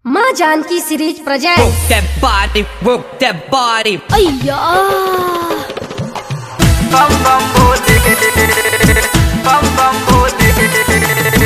माँ Janaki series present. Work that body. अय्या Bum bum bole, bum bum bole.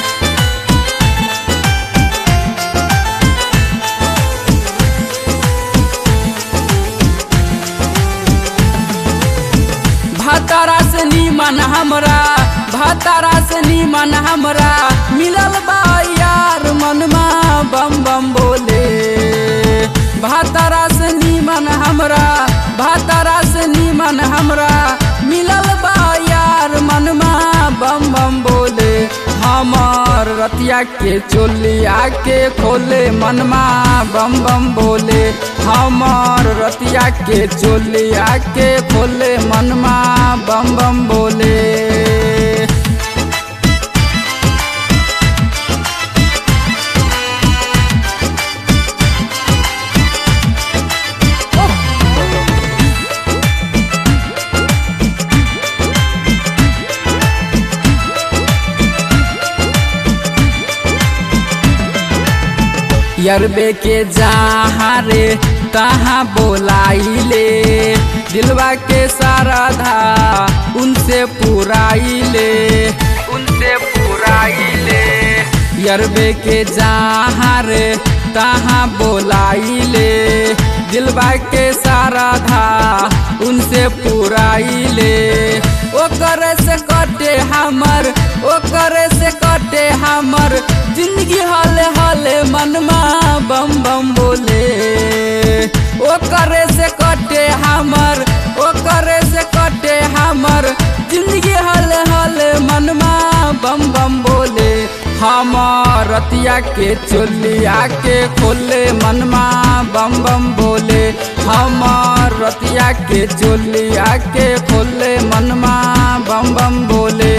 भातारा से नीमन हमरा, भातारा से नीमन हमरा मिलल बा यार मनमा बम बम बोले। भातारा से नीमन हमरा, भातारा से नीमन हमरा मिलल बा यार मनमा बम बम बोले। हमार रतिया के चोलिया के खोले मनमा बम बम बोले। हमार रतिया के चोलिया के खोले मनमा बम बम बोले। यरबे के जहाँ रे तहाँ बोलाइले, दिलवा के सारा धा उनसे पुराइले, उनसे पुराइले। यरबे के जहाँ रे तहाँ बोलाइले, दिलवा के सारा धा उनसे पुराइले। ओकरे से कटे हमर, ओकरे से कटे हमर जिंदगी हले हले मनमा बम बम बोले। ओकरे से कटे हमर, ओकरे से कटे हमर जिंदगी हले हले मनमा बम बम बोले। हमार रतिया के चोलिया के खोले मनमा बम बम बोले। हमार रतिया के चोलिया के खोले मनमा बम बम बोले।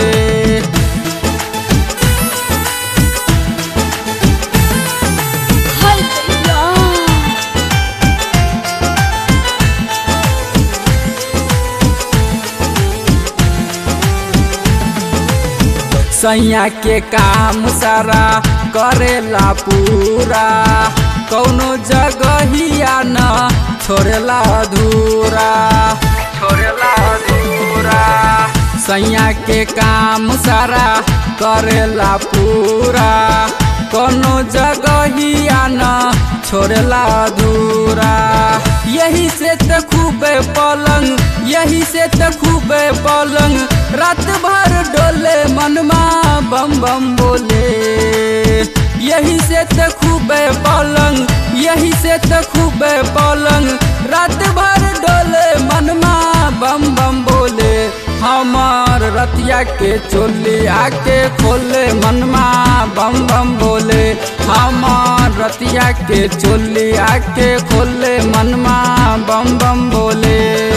सैया के काम सारा करेला पूरा, कौनो जगहिया न छोड़ेला अधूरा, छोड़ेला अधूरा। सैया के काम सारा करेला पूरा, कौनो जगहिया न छोड़ेला अधूरा। यही से त खूबे पलंग, यही से त खूबे पलंग रात भर डोले मनमा बम बम बोले। यही से त खूबे पलंग, यही से त खूबे पलंग रात भर डोले मनमा बम बम बोले। हमार रतिया के चोलिया के खोले मनमा बम बम बोले। हमार रतिया के चोलिया के खोले मनमा बम बम बोले।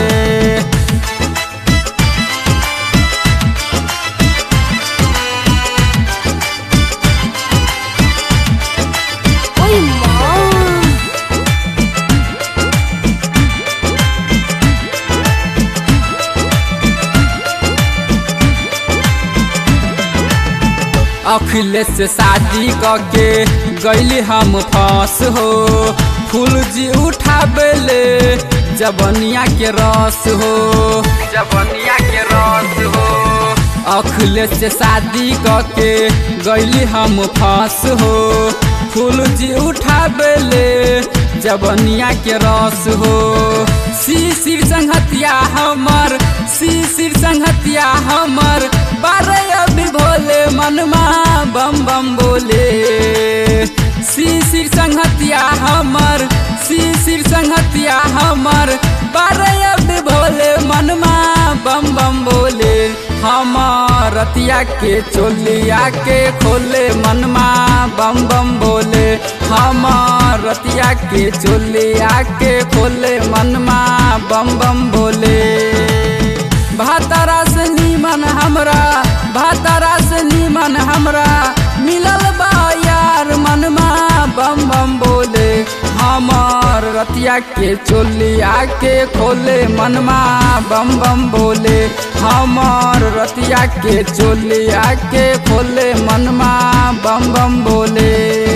अखिलेश से शादी करके गईली हम फंस हो, फूल जी उठाबेले जबनिया के रस हो, जबनिया के रस हो। अखिलेश से शादी करके गईली हम फंस हो, फूल जी उठाबेले जबनिया के रस हो। शिशिर संगतिया हमर, शिशिर संगतिया हमर बारह अभी भोले मनमा बम बम बोले। शिशिर संगतिया हमर, शिशिर संगतिया हमर बारह अभी भोले मनमा बम बम बोले। हमार रतिया के चोलिया के खोले मनमा बम बम बोले। हमार रतिया के चोलिया के खोले मनमा बम बम बोले। भातारा से नीमन हमरा, भातारा से नीमन हमरा मिलल बा यार मनमा बम बम बोले। हमार रतिया के चोलिया के खोले मनमा बम बम बोले। हमार रतिया के चोलिया के खोले मनमा बम बम बोले।